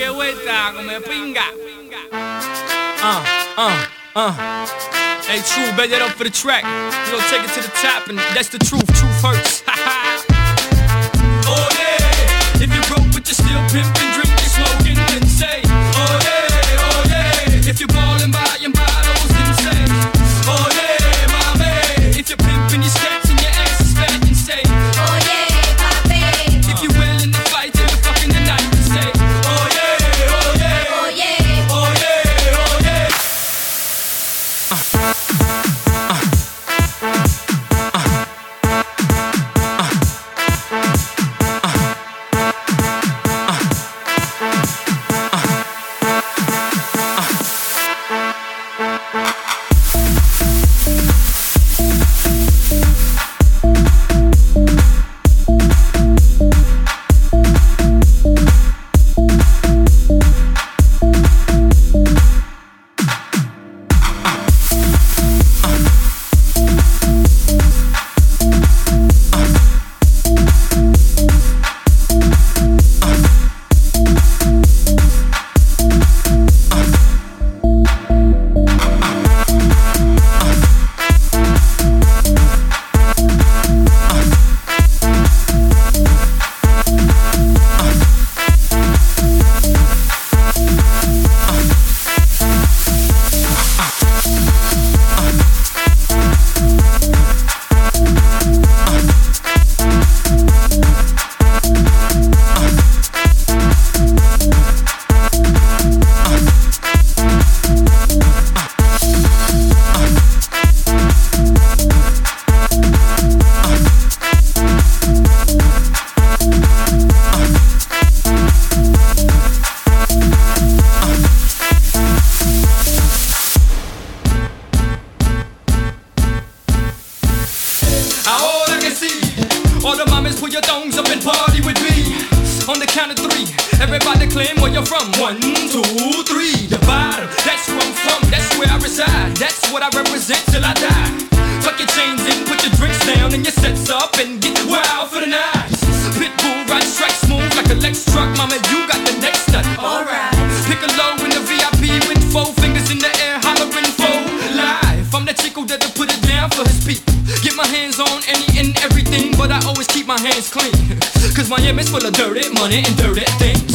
de vuelta, come pinga. Hey, True, bet that up for the track. You know, take it to the top, and that's the truth. Truth hurts. Oh yeah, if you're broke but you're still pimping, drinking, smoking, then say, oh yeah, if you're ballin', buying bottles, then say, oh yeah, mommy. If you're pimping your stats and your ass is fat, then say, oh yeah, papi. If you're willing to fight till you're fucking the night, then say, oh yeah, oh yeah, oh yeah, oh yeah, oh yeah. Ahora que sí, all the mamas put your thongs up and party with me. On the count of three, everybody claim where you're from. 1, 2, 3. The bottom, that's where I'm from, that's where I reside. That's what I represent till I die. Tuck your chains in, put your drinks down and your sets up and get wild for the night. Pitbull ride, strike smooth like a Lex truck. Mama, you got the next nut. Alright. Pick a low in the VIP with 4 fingers in the air, hollering for life. I'm the chico that'll put it down for his people. Get my hands on any and everything, but I always keep my hands clean. Cause Miami's full of dirty money and dirty things.